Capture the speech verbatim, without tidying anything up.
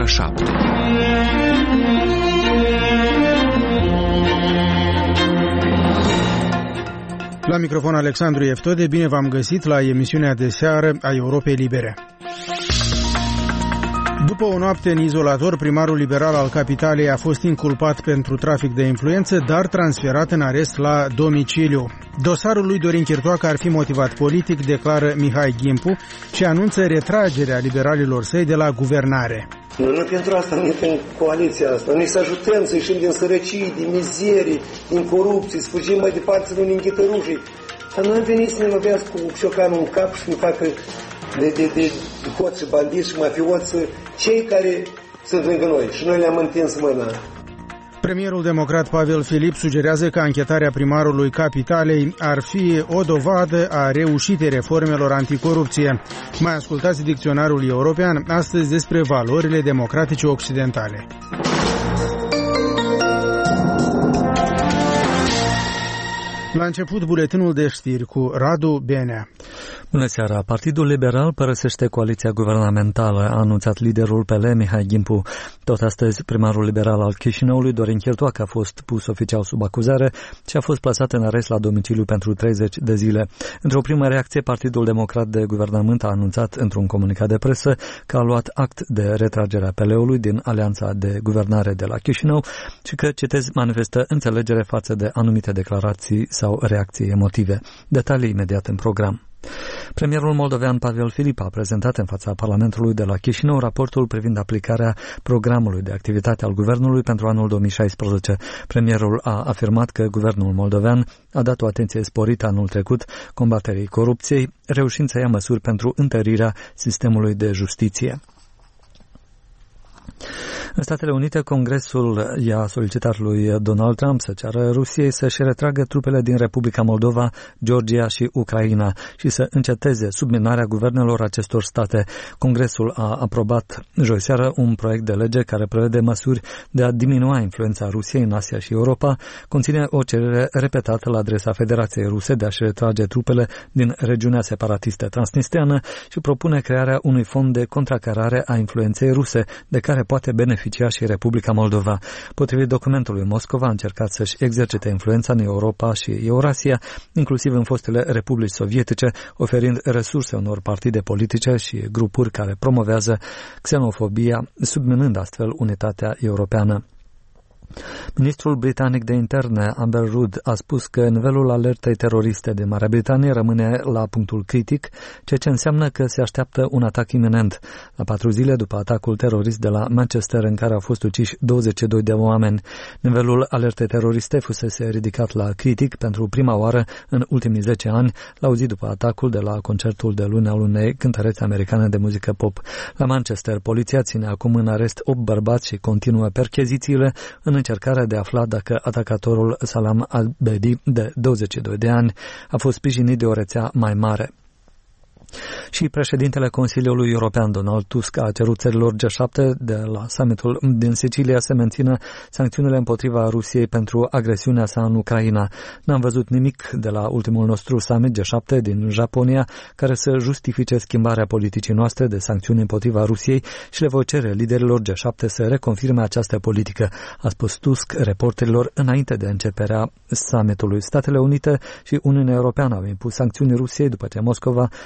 șapte. La microfon Alexandru Eftode, bine v-am găsit la emisiunea de seară a Europei Libere. După o noapte în izolator, primarul liberal al capitalei a fost inculpat pentru trafic de influență, dar transferat în arest la domiciliu. Dosarul lui Dorin Chirtoacă ar fi motivat politic, declară Mihai Ghimpu, și anunță retragerea liberalilor săi de la guvernare. Noi nu pentru asta ne în coaliția asta. Noi să ajutăm să ieșim din sărăcii, din mizerii, din corupții, să fugim mai departe, să nu ne închită rușii. Dar noi am venit să ne lovească cu ciocanul în cap și să ne facă de, de, de hoți și bandiți și mafioți cei care sunt lângă noi. Și noi le-am întins mâna. Premierul democrat Pavel Filip sugerează că anchetarea primarului capitalei ar fi o dovadă a reușitei reformelor anticorupție. Mai ascultați dicționarul european astăzi despre valorile democratice occidentale. La început, buletinul de știri cu Radu Benea. Bună seara! Partidul Liberal părăsește coaliția guvernamentală, a anunțat liderul P L, Mihai Ghimpu. Tot astăzi, primarul liberal al Chișinăului, Dorin Chirtoacă, a fost pus oficial sub acuzare și a fost plasat în arest la domiciliu pentru treizeci de zile. Într-o primă reacție, Partidul Democrat de Guvernământ a anunțat într-un comunicat de presă că a luat act de retragerea P L-ului din Alianța de Guvernare de la Chișinău și că, citez, manifestă înțelegere față de anumite declarații sau reacții emotive. Detalii imediat în program. Premierul moldovean Pavel Filip a prezentat în fața Parlamentului de la Chișinău raportul privind aplicarea programului de activitate al guvernului pentru anul două mii șaisprezece. Premierul a afirmat că guvernul moldovean a dat o atenție sporită anul trecut combaterii corupției, reușind să ia măsuri pentru întărirea sistemului de justiție. În Statele Unite, Congresul i-a solicitat lui Donald Trump să ceară Rusiei să-și retragă trupele din Republica Moldova, Georgia și Ucraina și să înceteze subminarea guvernelor acestor state. Congresul a aprobat joi seară un proiect de lege care prevede măsuri de a diminua influența Rusiei în Asia și Europa, conține o cerere repetată la adresa Federației Ruse de a-și retrage trupele din regiunea separatistă transnistreană și propune crearea unui fond de contracarare a influenței ruse, de care poate beneficia și Republica Moldova. Potrivit documentului, Moscova a încercat să-și exercite influența în Europa și Eurasia, inclusiv în fostele republici sovietice, oferind resurse unor partide politice și grupuri care promovează xenofobia, subminând astfel unitatea europeană. Ministrul britanic de interne, Amber Rudd, a spus că nivelul alertei teroriste de Marea Britanie rămâne la punctul critic, ceea ce înseamnă că se așteaptă un atac iminent. La patru zile după atacul terorist de la Manchester, în care au fost uciși douăzeci și doi de oameni, nivelul alertei teroriste fusese ridicat la critic pentru prima oară în ultimii zece ani, la o zi după atacul de la concertul de luni al unei cântărețe americane de muzică pop. La Manchester, poliția ține acum în arest opt bărbați și continuă perchezițiile în încercarea de a afla dacă atacatorul Salam al-Bedi, de douăzeci și doi de ani, a fost sprijinit de o rețea mai mare. Și președintele Consiliului European, Donald Tusk, a cerut țărilor G șapte de la summitul din Sicilia să mențină sancțiunile împotriva Rusiei pentru agresiunea sa în Ucraina. N-am văzut nimic de la ultimul nostru summit G șapte din Japonia care să justifice schimbarea politicii noastre de sancțiuni împotriva Rusiei și le voi cere liderilor G șapte să reconfirme această politică, a spus Tusk reporterilor înainte de începerea summitului. Statele Unite și Uniunea Europeană au impus sancțiuni Rusiei după ce Moscova